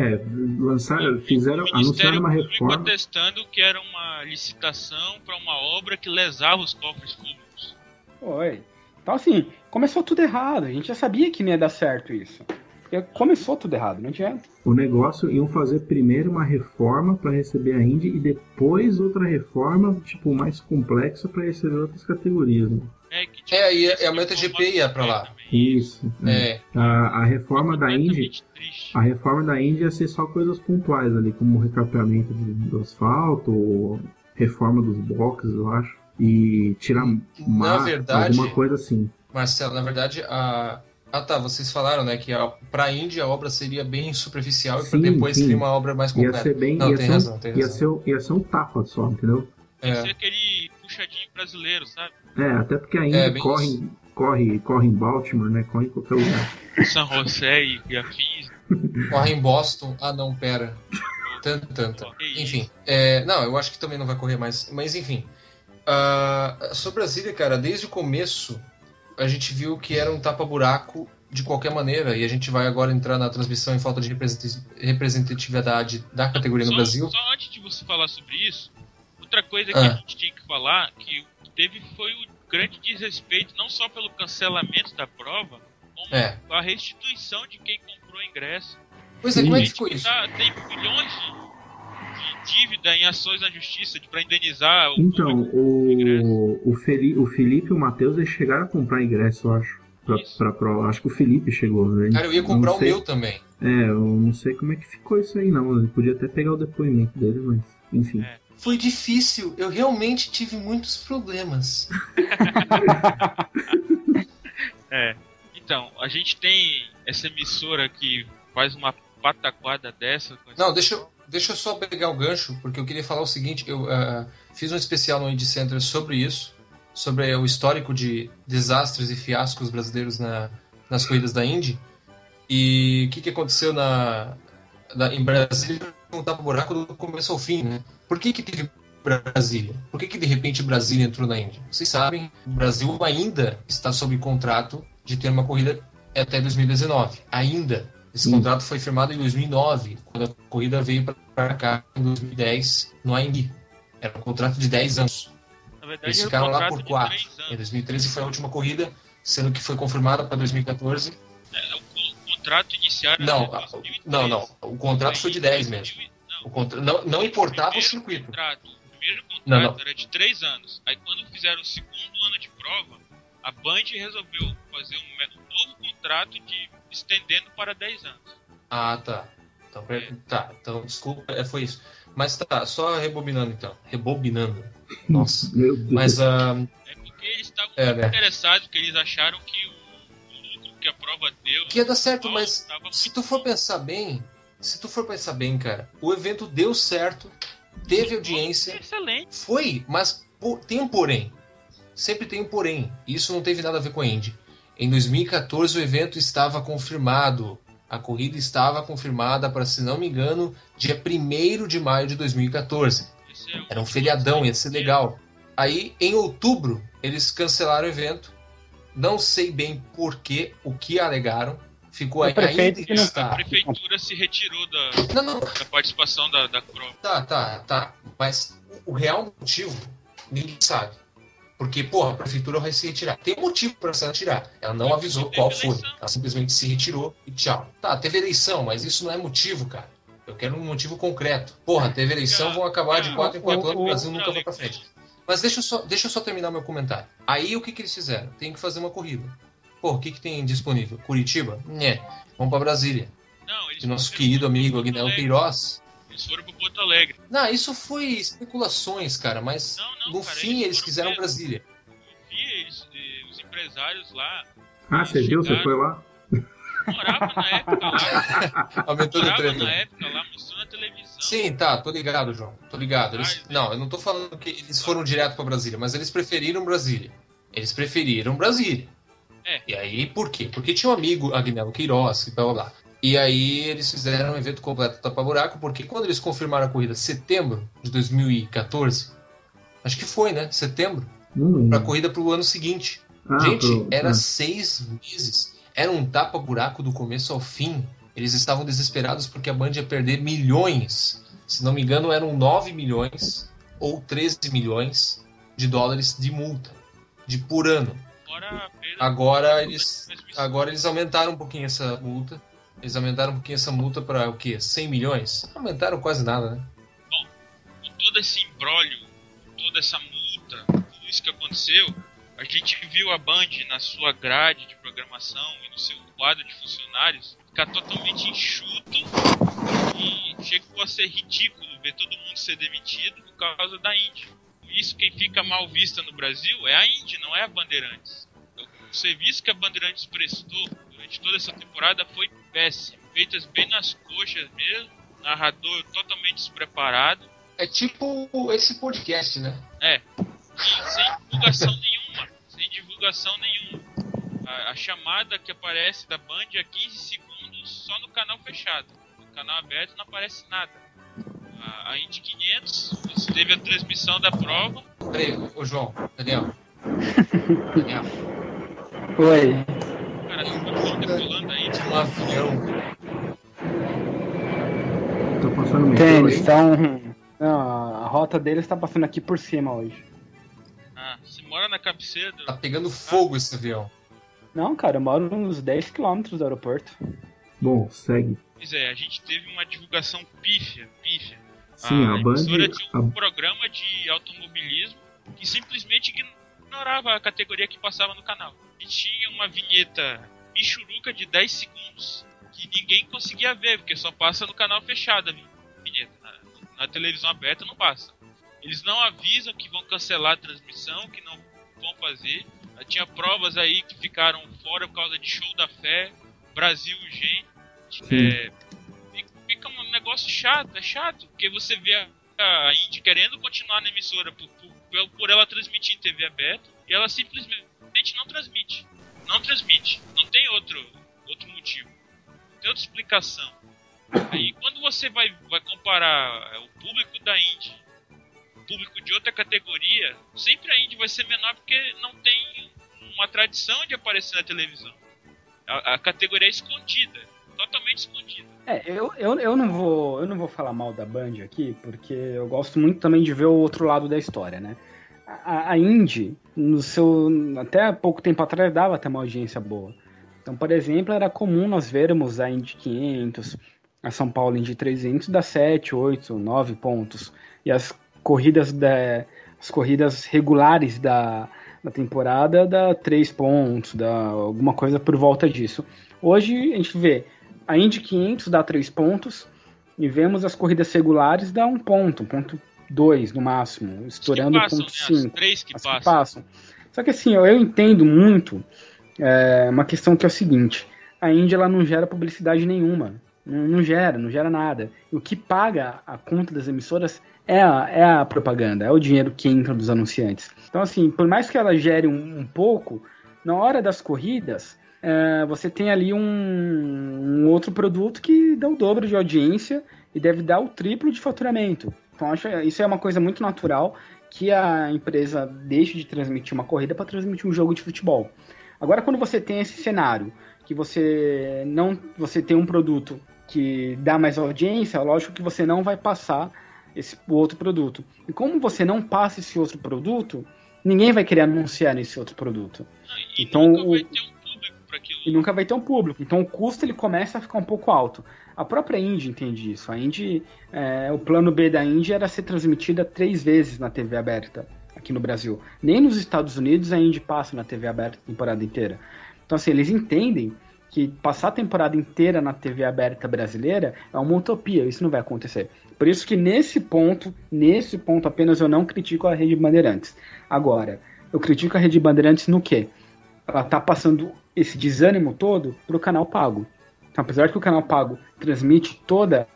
Anunciaram uma reforma. Protestando que era uma licitação pra uma obra que lesava os cofres públicos. Foi. Então, assim, começou tudo errado. A gente já sabia que não ia dar certo isso. Porque começou tudo errado, não adianta. O negócio iam fazer primeiro uma reforma para receber a Indy e depois outra reforma, tipo, mais complexa para receber outras categorias. Né? E a MotoGP ia para lá. Isso. A reforma da Indy. A reforma da Indy ia ser só coisas pontuais ali, como recapeamento do asfalto, reforma dos boxes, eu acho. E tirar alguma coisa assim. Marcelo, na verdade, vocês falaram, né, que pra Indy a obra seria bem superficial e pra depois seria uma obra mais completa. Ia ser bem... Tem razão. Ia ser um tapa só, entendeu? Ia ser aquele puxadinho brasileiro, sabe? Até porque a Indy corre em Baltimore, né, corre em qualquer lugar. São José e afins. Corre em Boston. Ah, não, pera. Tanto. Enfim, eu acho que também não vai correr mais. Mas, enfim... sobre Brasília, cara, desde o começo a gente viu que era um tapa-buraco de qualquer maneira, e a gente vai agora entrar na transmissão em falta de representatividade da categoria no Brasil. Só antes de você falar sobre isso, outra coisa que a gente tinha que falar, que teve foi o grande desrespeito, não só pelo cancelamento da prova, como a restituição de quem comprou o ingresso. Pois é, como é que ficou isso? Tem milhões de dívida em ações na justiça para indenizar o Então, o Felipe e o Matheus eles chegaram a comprar ingresso, eu acho, pra prova. Acho que o Felipe chegou, né? Cara, eu ia comprar o meu também. Eu não sei como é que ficou isso aí, não. Eu podia até pegar o depoimento dele, mas enfim. Foi difícil, eu realmente tive muitos problemas. Então, a gente tem essa emissora que faz uma pataquada dessa. Não, deixa eu só pegar o gancho, porque eu queria falar o seguinte, eu fiz um especial no Indie Center sobre isso, sobre o histórico de desastres e fiascos brasileiros nas corridas da Indy, e o que aconteceu em Brasília, um tapa-buraco do começo ao fim, né? Por que teve Brasília? Por que de repente Brasília entrou na Indy? Vocês sabem, o Brasil ainda está sob contrato de ter uma corrida até 2019. Ainda. Esse contrato foi firmado em 2009, quando a corrida veio para cá em 2010 no Indy. Era um contrato de 10 anos. Na verdade, Eles ficaram lá por 4. Em 2013 foi a última corrida, sendo que foi confirmada para 2014. O contrato inicial era Não, 2013. não. O contrato foi de 10 mesmo. Não importava o circuito. O primeiro contrato era de 3 anos. Aí quando fizeram o segundo ano de prova, a Band resolveu fazer um novo contrato estendendo para 10 anos. Ah, tá. Então, desculpa, foi isso. Mas tá, só rebobinando então. Nossa. Meu Deus. Mas porque eles estavam interessados, porque eles acharam que o lucro que a prova deu... Que ia dar certo, mas se tu for pensar bem, cara, o evento deu certo, teve audiência... Excelente. Foi, mas tem um porém. Sempre tem um porém. Isso não teve nada a ver com a Indy. Em 2014 o evento estava confirmado. A corrida estava confirmada para, se não me engano, dia 1º de maio de 2014. Era um feriadão, ia ser legal. Aí, em outubro, eles cancelaram o evento. Não sei bem porquê, o que alegaram. Ficou aí ainda que está. A prefeitura se retirou da participação da prova. Tá. Mas o real motivo, ninguém sabe. Porque, a prefeitura vai se retirar. Tem um motivo para se retirar. Ela não avisou qual foi. Ela simplesmente se retirou e tchau. Tá, teve eleição, mas isso não é motivo, cara. Eu quero um motivo concreto. Teve eleição, vão acabar de 4 em 4 anos, o Brasil nunca vai pra frente. Mas deixa eu só terminar meu comentário. Aí o que eles fizeram? Tem que fazer uma corrida. O que tem disponível? Curitiba? Vamos pra Brasília. De nosso querido amigo Aguinaldo Queiroz. Eles foram pro Porto Alegre. Não, isso foi especulações, cara, mas no fim eles quiseram Brasília. Eu vi os empresários lá. Ah, você viu? Você foi lá? Morava na época lá. Aumentou de treta. Na época lá, mostrou na televisão. Sim, tá, tô ligado, João. Tô ligado. Não, eu não tô falando que eles foram direto pra Brasília, mas eles preferiram Brasília. E aí, por quê? Porque tinha um amigo, Aguinaldo Queiroz, e blá blá blá. E aí eles fizeram um evento completo tapa-buraco, porque quando eles confirmaram a corrida em setembro de 2014, acho que foi, né? Setembro, pra corrida pro ano seguinte. Era 6 meses. Era um tapa-buraco do começo ao fim. Eles estavam desesperados porque a Band ia perder milhões. Se não me engano, eram 9 milhões ou 13 milhões de dólares de multa por ano. Agora eles aumentaram um pouquinho essa multa. Eles aumentaram um pouquinho essa multa para o quê? 100 milhões? Não aumentaram quase nada, né? Bom, com todo esse imbróglio, toda essa multa, tudo isso que aconteceu, a gente viu a Band na sua grade de programação e no seu quadro de funcionários ficar totalmente enxuto e chegou a ser ridículo ver todo mundo ser demitido por causa da Indy. Por isso, quem fica mal vista no Brasil é a Indy, não é a Bandeirantes. O serviço que a Bandeirantes prestou durante toda essa temporada foi péssimo. Feitas bem nas coxas mesmo, narrador totalmente despreparado. É tipo esse podcast, né? E sem divulgação nenhuma. A chamada que aparece da Band é 15 segundos só no canal fechado. No canal aberto não aparece nada. A Indy 500 teve a transmissão da prova. Peraí, ô João, Daniel. Oi. Cara, eu tô pulando aí. Um avião. Tô passando meio. Tem, eles estão. A rota deles tá passando aqui por cima hoje. Você mora na cabeceira do... Tá pegando fogo esse avião. Não, cara, eu moro uns 10 km do aeroporto. Bom, segue. Pois é, a gente teve uma divulgação pífia. Sim, a Band emissora tinha um programa de automobilismo que simplesmente ignorava a categoria que passava no canal. E tinha uma vinheta michuruca de 10 segundos que ninguém conseguia ver, porque só passa no canal fechado a vinheta. Na televisão aberta não passa. Eles não avisam que vão cancelar a transmissão, que não vão fazer. Tinha provas aí que ficaram fora por causa de show da fé, Brasil gente. Fica um negócio chato, é chato, porque você vê a Indy querendo continuar na emissora por ela transmitir em TV aberta, e ela simplesmente não transmite. Não transmite. Não tem outro motivo. Não tem outra explicação. Aí quando você vai comparar o público da Indy, o público de outra categoria, sempre a Indy vai ser menor porque não tem uma tradição de aparecer na televisão. A categoria é escondida, totalmente escondida. Eu não vou falar mal da Band aqui, porque eu gosto muito também de ver o outro lado da história, né? A Indy, até há pouco tempo atrás, dava até uma audiência boa. Então, por exemplo, era comum nós vermos a Indy 500, a São Paulo Indy 300 dar 7, 8, 9 pontos. E as corridas regulares da temporada dá 3 pontos, dá alguma coisa por volta disso. Hoje a gente vê a Indy 500 dá 3 pontos e vemos as corridas regulares dá 1 ponto, 1,2 no máximo, estourando 1,5. As 3 que passam. Só que assim, eu entendo muito uma questão que é o seguinte: a Indy ela não gera publicidade nenhuma. Não gera nada. E o que paga a conta das emissoras é a propaganda, é o dinheiro que entra dos anunciantes. Então, assim, por mais que ela gere um pouco, na hora das corridas, você tem ali um outro produto que dá o dobro de audiência e deve dar o triplo de faturamento. Então, isso é uma coisa muito natural, que a empresa deixe de transmitir uma corrida para transmitir um jogo de futebol. Agora, quando você tem esse cenário, que você tem um produto que dá mais audiência, lógico que você não vai passar o outro produto. E como você não passa esse outro produto, ninguém vai querer anunciar nesse outro produto. Então, nunca vai ter um público. Então o custo ele começa a ficar um pouco alto. A própria Indy entende isso. A Indy, o plano B da Indy era ser transmitida 3 vezes na TV aberta aqui no Brasil. Nem nos Estados Unidos a Indy passa na TV aberta a temporada inteira. Então assim, eles entendem que passar a temporada inteira na TV aberta brasileira é uma utopia, isso não vai acontecer. Por isso que nesse ponto apenas eu não critico a Rede Bandeirantes. Agora, eu critico a Rede Bandeirantes no quê? Ela tá passando esse desânimo todo pro canal pago. Então, apesar que o canal pago transmite toda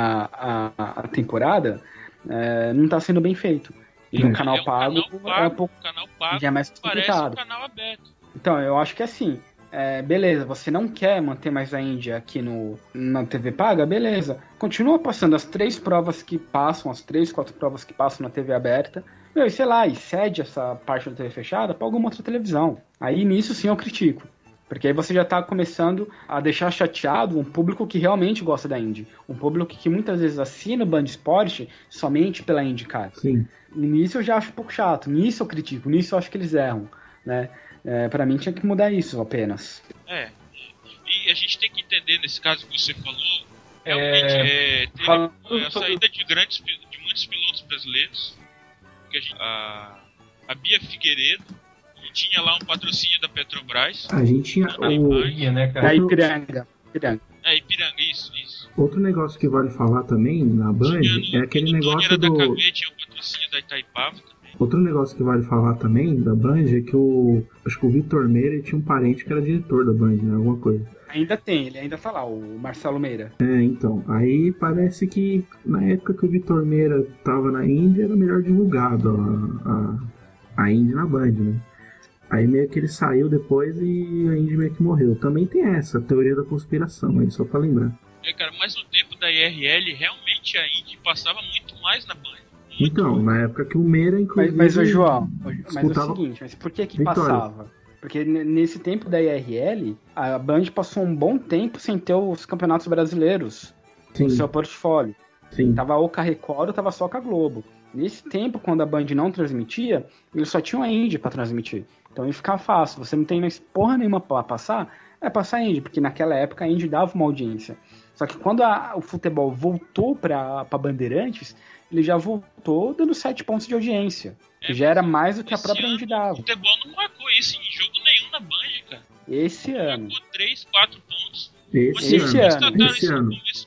a temporada, não tá sendo bem feito. E o canal pago é um pouco já é mais complicado. Parece um canal aberto. Então, eu acho que assim, beleza, você não quer manter mais a Indy aqui na TV paga, beleza. Continua passando as 3 provas que passam, as 3, 4 provas que passam na TV aberta. E sei lá, e cede essa parte da TV fechada para alguma outra televisão. Aí nisso sim eu critico. Porque aí você já está começando a deixar chateado um público que realmente gosta da Indy. Um público que muitas vezes assina o Band Esporte somente pela IndyCar. Sim. Nisso eu já acho um pouco chato. Nisso eu critico. Nisso eu acho que eles erram, né? Para mim tinha que mudar isso apenas. E a gente tem que entender, nesse caso que você falou, realmente teve a saída de muitos pilotos brasileiros. Que a Bia Figueiredo tinha lá um patrocínio da Petrobras. A gente tinha da Ipiranga. Ipiranga, isso. Outro negócio que vale falar também na Band é aquele negócio da KV, tinha o patrocínio da Itaipava também. Outro negócio que vale falar também da Band é que acho que o Vitor Meira tinha um parente que era diretor da Band, né? Alguma coisa. Ainda tem, ele ainda tá lá, o Marcelo Meira. Então, aí parece que na época que o Vitor Meira tava na Indy era melhor divulgado a Indy na Band, né? Aí meio que ele saiu depois e a Indy meio que morreu. Também tem essa teoria da conspiração aí, só pra lembrar. Cara, mas no tempo da IRL, realmente a Indy passava muito mais na Band. Então, na época que o Meira, inclusive... Mas João, mas é o seguinte, mas por que passava? Porque nesse tempo da IRL, a Band passou um bom tempo sem ter os campeonatos brasileiros no seu portfólio. Sim. Tava ou com a Record ou tava só com a Globo. Nesse tempo, quando a Band não transmitia, eles só tinham a Indy pra transmitir. Então ia ficar fácil. Você não tem mais porra nenhuma pra passar, passar a Indy, porque naquela época a Indy dava uma audiência. Só que quando o futebol voltou pra Bandeirantes, ele já voltou dando 7 pontos de audiência. Que já era mais do que a própria Indy dava. O futebol não marcou isso em jogo nenhum na Band, cara. Esse ano. Marcou 3, 4 pontos. Esse ano. No começo do ano, porque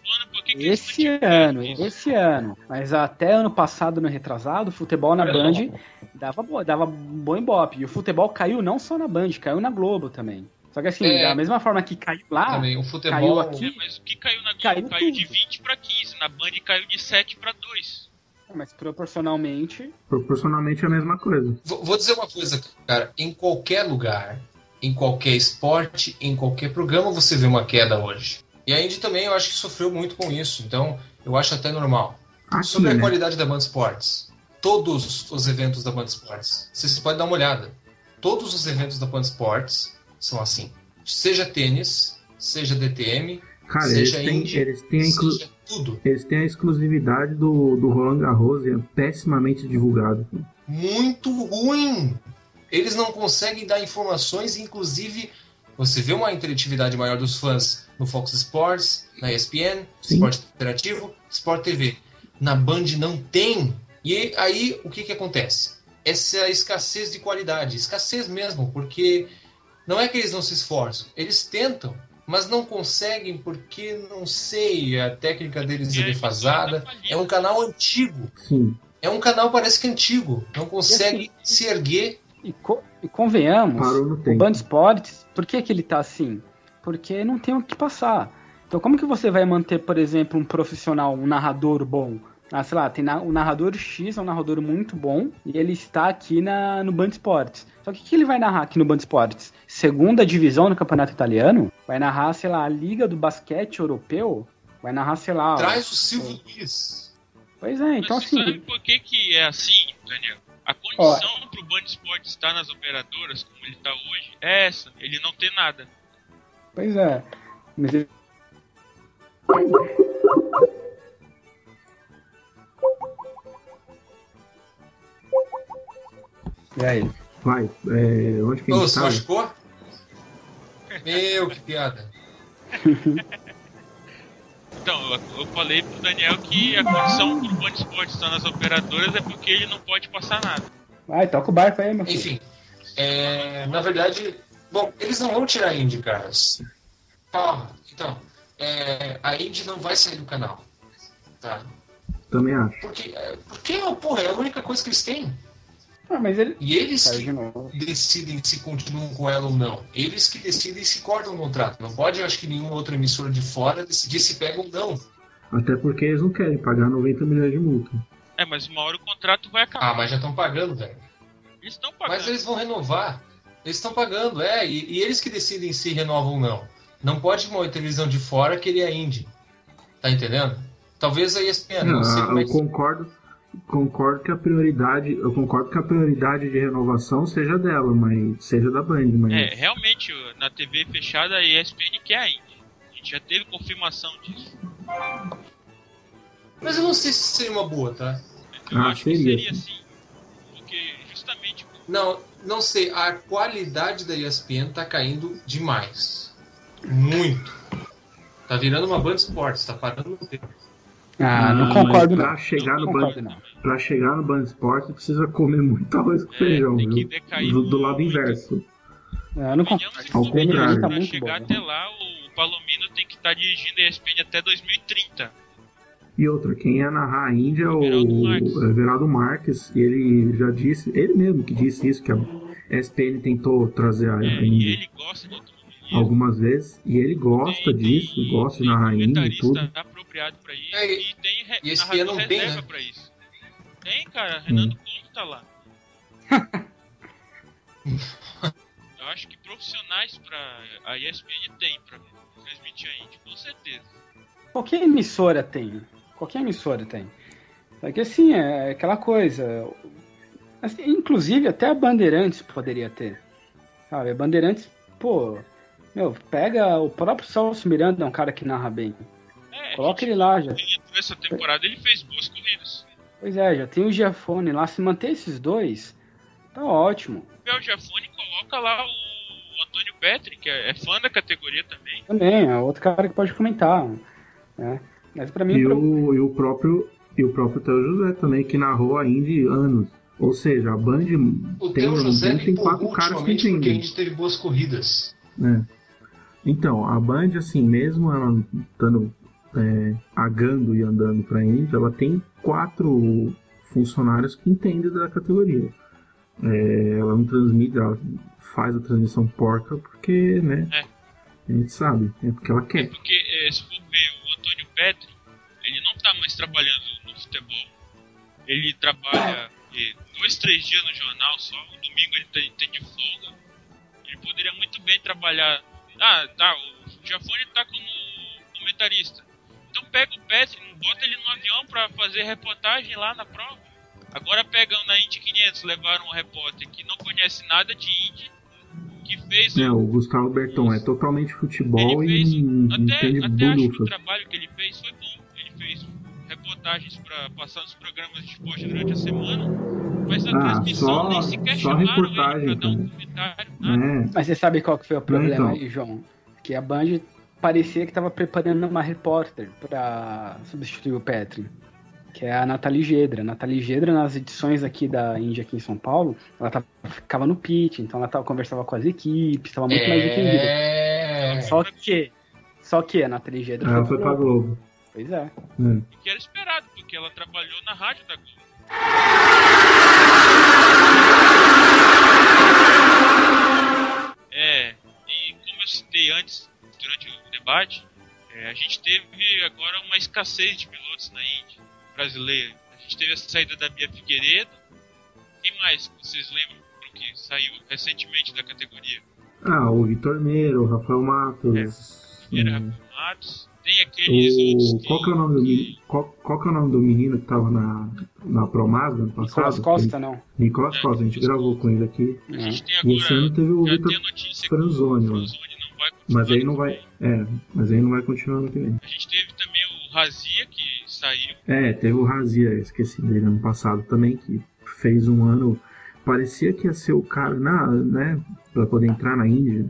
que eles Esse mantiveram isso? ano. Mas até ano passado, no retrasado, o futebol na Band dava bom ibope. E o futebol caiu não só na Band, caiu na Globo também. Só que assim, da mesma forma que caiu lá, Também, o futebol... caiu aqui. Mas o que caiu na Globo Caiu caiu de tudo. 20 para 15, na Band caiu de 7 para 2. Mas proporcionalmente. Proporcionalmente é a mesma coisa. Vou dizer uma coisa, cara. Em qualquer lugar, em qualquer esporte, em qualquer programa, você vê uma queda hoje. E a Indy também, eu acho que sofreu muito com isso. Então, eu acho até normal. Aqui, Sobre a né? qualidade da Band Esportes. Todos os eventos da Band Esportes. Vocês podem dar uma olhada. Todos os eventos da Band Esportes são assim. Seja tênis, seja DTM, Cara, seja eles Indy, têm seja tudo. Eles têm a exclusividade do Roland Garros e é pessimamente divulgado. Muito ruim. Eles não conseguem dar informações, inclusive você vê uma interatividade maior dos fãs no Fox Sports, na ESPN, Sim. Esporte Interativo, Sport TV. Na Band não tem. E aí o que acontece? Essa escassez de qualidade, escassez mesmo, porque não é que eles não se esforçam, eles tentam, mas não conseguem porque, não sei, a técnica deles é defasada. É um canal antigo. Sim. É um canal, parece que antigo. Não consegue se erguer. E convenhamos, Parou no o tempo. Band Esportes, por que ele tá assim? Porque não tem o que passar. Então como que você vai manter, por exemplo, um profissional, um narrador bom? Ah, sei lá, tem o narrador X, é um narrador muito bom, e ele está aqui no Band Esportes. Só que o que ele vai narrar aqui no Band Esportes? Segunda divisão no Campeonato Italiano? Vai narrar, sei lá, a Liga do Basquete Europeu? Vai narrar, sei lá... Traz o Silvio Luiz. Pois é, então Mas você assim... sabe por que é assim, Daniel? A condição pro Band Esportes estar nas operadoras, como ele tá hoje, é essa. Ele não tem nada. Pois é. Mas ele... E aí? Vai, onde que a Ô, gente se tá? machucou? Meu, que piada. Então, eu falei pro Daniel que a condição pro Band Esportes estar nas operadoras é porque ele não pode passar nada. Vai, toca o barco aí, meu filho. Enfim, na verdade, bom, eles não vão tirar a Indy, caras. Então, a Indy não vai sair do canal, tá? Também acho. Porque porra, é a única coisa que eles têm. Ah, mas ele... E eles Saiu que de novo. decidem se continuam com ela ou não. Eles que decidem se cortam o contrato. Não pode, eu acho que nenhuma outra emissora de fora decidir se pega ou não. Até porque eles não querem pagar 90 milhões de multa. Mas uma hora o contrato vai acabar. Mas já estão pagando, velho. Eles estão pagando. Mas eles vão renovar. Eles estão pagando, e eles que decidem se renovam ou não. Não pode uma televisão de fora querer a Indy. Tá entendendo? Talvez a ESPN, não sei como é Eu que... concordo que a prioridade de renovação seja dela, mas seja da Band, mas Realmente, na TV fechada a ESPN quer a Indy. A gente já teve confirmação disso. Mas eu não sei se seria uma boa, tá? Eu acho que seria sim. Porque justamente... Não sei. A qualidade da ESPN tá caindo demais. Muito. Tá virando uma Band Esportes, tá parando no tempo. não concordo não. Pra chegar Não no concordo, Band, não. pra chegar no Band Esportes precisa comer muito arroz com feijão, tem que viu? decair Do lado muito. inverso. Eu não Venhamos concordo. e Ao convenhamos, contrário. Tá pra muito chegar bom. até lá, o Palomino tem que estar dirigindo a ESPN até 2030. E outra, quem ia narrar a Índia é o Everaldo Marques. Everaldo Marques, e ele já disse, ele mesmo que disse isso, que a ESPN tentou trazer a E Índia ele gosta de automobilismo. algumas vezes, e ele gosta disso, gosta de narrar a Índia e tudo. comentarista apropriado pra isso. É, E tem e esse narrador não tem, reserva né? pra isso. Tem, cara. Renato Conte tá lá. Eu acho que profissionais pra a ESPN tem pra transmitir a Indy, com certeza. Qualquer emissora tem. Só que assim, é aquela coisa. Assim, inclusive, até a Bandeirantes poderia ter. Sabe, a Bandeirantes, pega o próprio Celso Miranda, é um cara que narra bem. Coloca ele lá já. Ele entrou essa temporada, ele fez boas corridas. Pois é, já tem o Giafone lá. Se manter esses dois, tá ótimo. O Giafone coloca lá o Antônio Petri, que é fã da categoria também. Também, é outro cara que pode comentar. Né? Mas pra mim... E o próprio Theo José também, que narrou a Indy anos. Ou seja, a Band O tem, Theo José tem empolgou 4 caras que ultimamente porque a entendem. Indy teve boas corridas. Então, a Band, assim, mesmo ela estando agando e andando para a Indy, ela tem 4 funcionários que entendem da categoria. Ela não transmite, ela faz a transmissão porca porque, né? A gente sabe, é porque ela quer. Porque se for ver o Antônio Petri, ele não tá mais trabalhando no futebol. Ele trabalha 2, 3 dias no jornal só, no domingo ele tem de folga. Ele poderia muito bem trabalhar. O Giafone tá como comentarista. Então pega o Petri, bota ele no avião pra fazer reportagem lá na prova. Agora pegam na Indy 500, levaram um repórter que não conhece nada de Indy, que fez... o Gustavo Berton é totalmente futebol e não entende até acho que o bolufas. trabalho que ele fez foi bom. Ele fez reportagens pra passar nos programas de esporte durante a semana, mas na transmissão nem sequer só chamaram reportagem, ele pra dar um comentário, nada. Mas você sabe qual que foi o problema Então. aí, João? Que a Band parecia que estava preparando uma repórter para substituir o Petri, que é a Nathalie Gedra. A Nathalie Gedra, nas edições aqui da Indy aqui em São Paulo, ela ficava no pit, então ela conversava com as equipes, estava muito mais entendida. Só que a Nathalie Gedra Ela foi pra Globo. Pois é. E que era esperado, porque ela trabalhou na rádio da Globo. E como eu citei antes, durante o debate, a gente teve agora uma escassez de pilotos na Indy brasileira. A gente teve a saída da Bia Figueiredo. Quem mais que vocês lembram que saiu recentemente da categoria? O Vitor Meira, o Rafael Matos. Rafael Matos. Tem aqueles outros. Qual que é o nome do menino que tava na Promaz no ano passado? Nicolas Costa, não. Nicolas Costa, a gente gravou com ele aqui. A gente tem E esse ano agora, teve o já Vitor tem a notícia Franzoni, que o ó. Franzoni não vai continuar. Mas aí não ano vai. que vem. Mas aí não vai continuar no que vem. A gente teve também o Razia, que saiu. Teve o Razia, esqueci dele ano passado também, que fez um ano. Parecia que ia ser o cara, né? Pra poder entrar na Indy.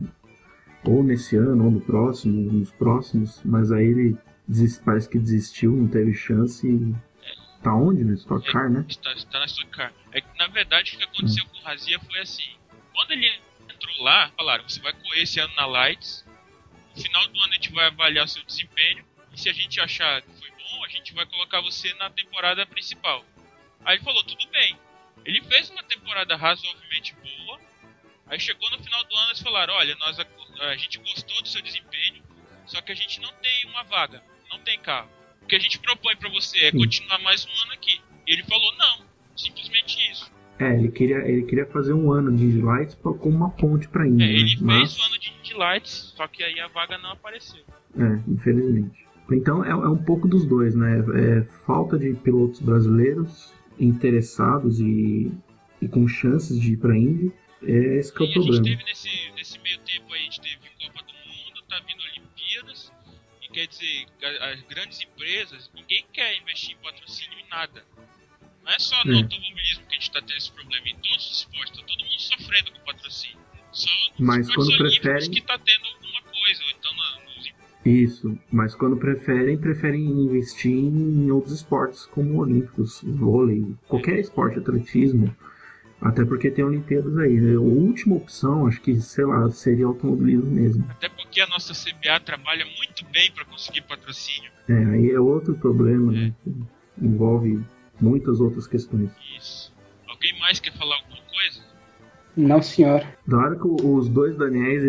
Ou nesse ano, ou no próximo, nos próximos. Mas aí ele parece que desistiu, não teve chance. E tá onde? No Stock Car, né? Está na Stock Car. Na verdade, o que aconteceu com o Razia foi assim. Quando ele entrou lá, falaram, você vai correr esse ano na Lights. No final do ano a gente vai avaliar o seu desempenho. E se a gente achar que foi bom, a gente vai colocar você na temporada principal. Aí ele falou, tudo bem. Ele fez uma temporada razoavelmente boa. Aí chegou no final do ano e eles falaram, olha, a gente gostou do seu desempenho, só que a gente não tem uma vaga, não tem carro. O que a gente propõe pra você é continuar mais um ano aqui. E ele falou, não, simplesmente isso. Ele queria fazer um ano de Indy Lights como uma ponte pra Indy. Ele mas... fez o ano de Indy Lights, só que aí a vaga não apareceu. Infelizmente. Então é um pouco dos dois, né? Falta de pilotos brasileiros interessados e com chances de ir pra Indy. Esse que é o problema. A gente teve nesse meio tempo aí, a gente teve Copa do Mundo, tá vindo Olimpíadas, e quer dizer, as grandes empresas, ninguém quer investir em patrocínio em nada. Não é só no automobilismo que a gente tá tendo esse problema, em todos os esportes, tá todo mundo sofrendo com patrocínio. Só nos esportes olímpicos que tá tendo alguma coisa, ou então nos... Isso, mas quando preferem investir em outros esportes como olímpicos, vôlei, qualquer esporte, atletismo. Até porque tem Olimpíadas aí, né? A última opção, acho que, seria automobilismo mesmo. Até porque a nossa CBA trabalha muito bem para conseguir patrocínio. Aí é outro problema, né? Que envolve muitas outras questões. Isso. Alguém mais quer falar alguma coisa? Não, senhor. Da hora que os dois Daniels,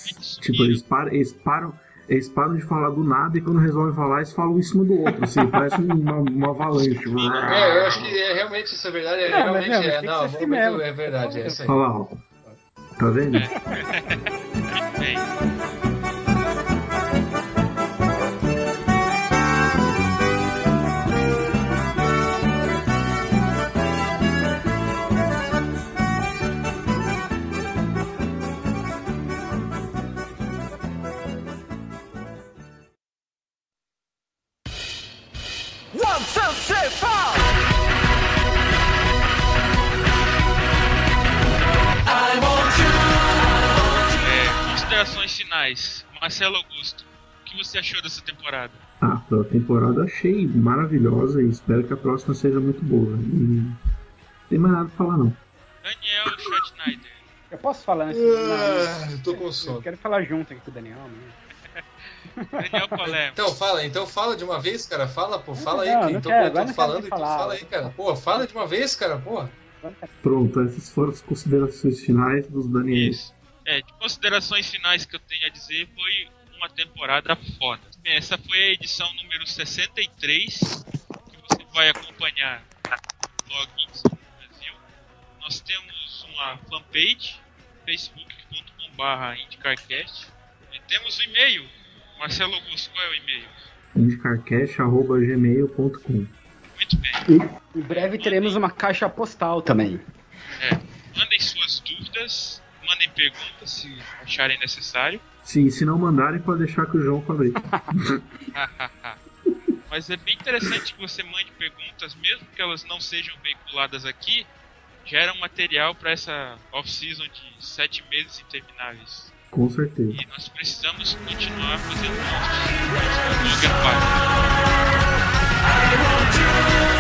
eles param de falar do nada e quando resolvem falar, eles falam em cima do outro, assim, parece uma avalanche. Eu acho que realmente isso é verdade. É verdade. É isso aí. Olha lá, ó. Tá vendo? Bem. Considerações finais. Marcelo Augusto, o que você achou dessa temporada? A temporada achei maravilhosa e espero que a próxima seja muito boa. E não tem mais nada pra falar, não. Daniel Schottenheider. Eu posso falar antes? Tô com sono. Eu quero falar junto aqui com o Daniel, né? Daniel Palermo. Então fala de uma vez, cara. Fala, pô. Fala aí. Não, que não tô, quero, eu tô agora não falando quero e tu falar. fala aí, cara. Pô, fala de uma vez, cara. Pô. Pronto, essas foram as considerações finais dos Daniel. Isso. De considerações finais que eu tenho a dizer, foi uma temporada foda. Bem, essa foi a edição número 63, que você vai acompanhar no blog Inside Brasil. Nós temos uma fanpage, facebook.com/IndyCarCast. E temos o e-mail. Marcelo Augusto, qual é o e-mail? IndyCarCast@gmail.com. Muito bem. Em breve teremos uma caixa postal também. Mandem suas dúvidas, mandem perguntas se acharem necessário. Sim, se não mandarem, pode deixar que o João abrir. Mas é bem interessante que você mande perguntas, mesmo que elas não sejam veiculadas aqui, gera um material para essa off-season de 7 meses intermináveis. Com certeza. E nós precisamos continuar fazendo nossos blog à parte.